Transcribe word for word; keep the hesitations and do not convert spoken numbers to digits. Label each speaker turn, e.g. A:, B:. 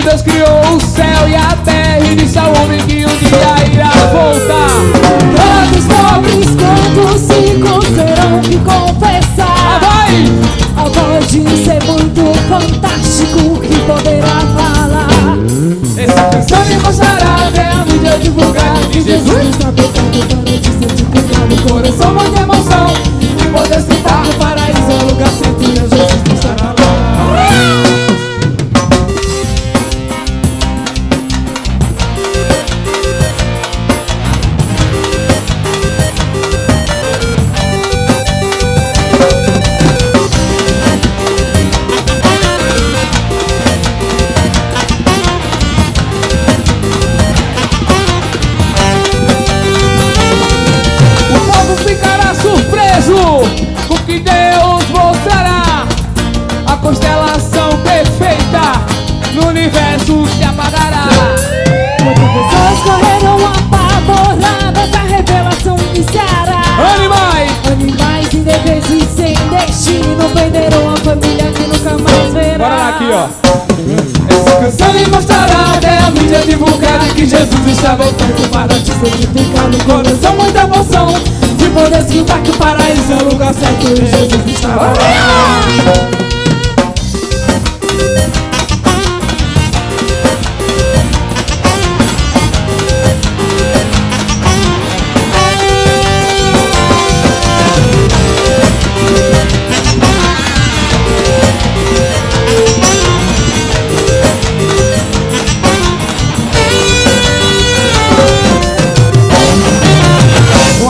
A: Deus criou o céu e a terra e disse ao homem que um dia irá voltar.
B: Todos pobres quando se encontrarão que confessar.
A: Ah, vai!
B: Pode ser muito fantástico que poderá falar.
A: Essa canção me mostrará até a mídia divulgar que Jesus
B: está tocando para te santificar no
A: coração, muita emoção de poder sentar no paraíso, é o lugar certo e Jesus estará lá. O que Deus mostrará, a constelação perfeita no universo se apagará.
B: Muitas pessoas correram apavoradas, a revelação iniciará.
A: Animais!
B: Animais indefesos sem destino perderam a família que nunca mais verá.
A: Bora lá aqui, ó. Essa canção me mostrará até a mídia divulgar que Jesus está voltando para te santificar no coração, muita emoção de poder sentar que o paraíso é o lugar certo e Jesus está lá.